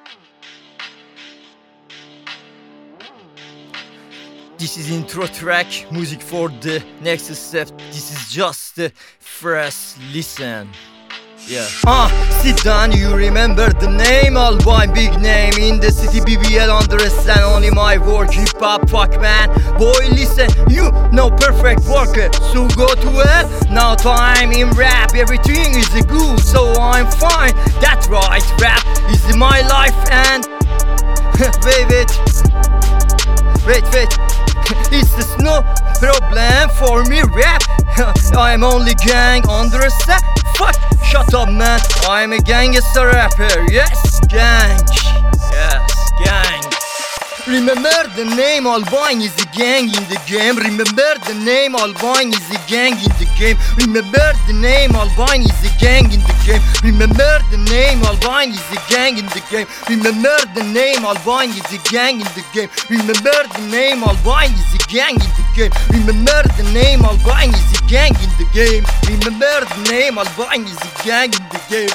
This is intro track, music for the next step. This is just the first listen. Yeah. Sit down, you remember the name? Albine, big name in the city. BBL understand only my work. Hip hop, fuck man. Boy, listen, you know perfect worker. So go to hell. Now time in rap, everything is good, so I'm fine. That's right, rap is my life and wait. It's just no problem for me, rap. I'm only gang, understand? Fuck, shut up man, I'm a gangster rapper. Yes, gang. Yes, gang. Remember the name, Albine is a gang in the game. Remember the name, Albine is a gang in the game. Remember the name, Albine is a gang in the game. Remember the name, Albine is a gang in the game. Remember the name, Albine is a gang in the game. Remember the name, Albine is a gang in the game. Remember the name, Albine is a gang in the game. Remember the name, Albine is a gang in the game.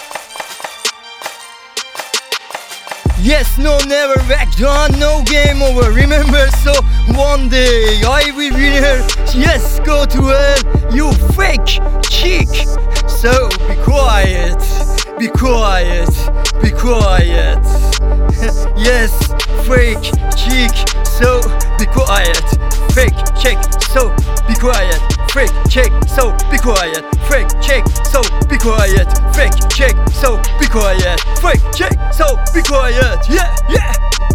Yes, no, never back down, no game over. Remember, so one day I will win her. Yes, go to hell, you fake chick. So be quiet, be quiet, be quiet. Yes, fake chick. So be quiet, fake chick. So be quiet, fake chick. So be quiet, fake chick. So be quiet, fake chick. So be quiet, fake chick. So be quiet. Yeah.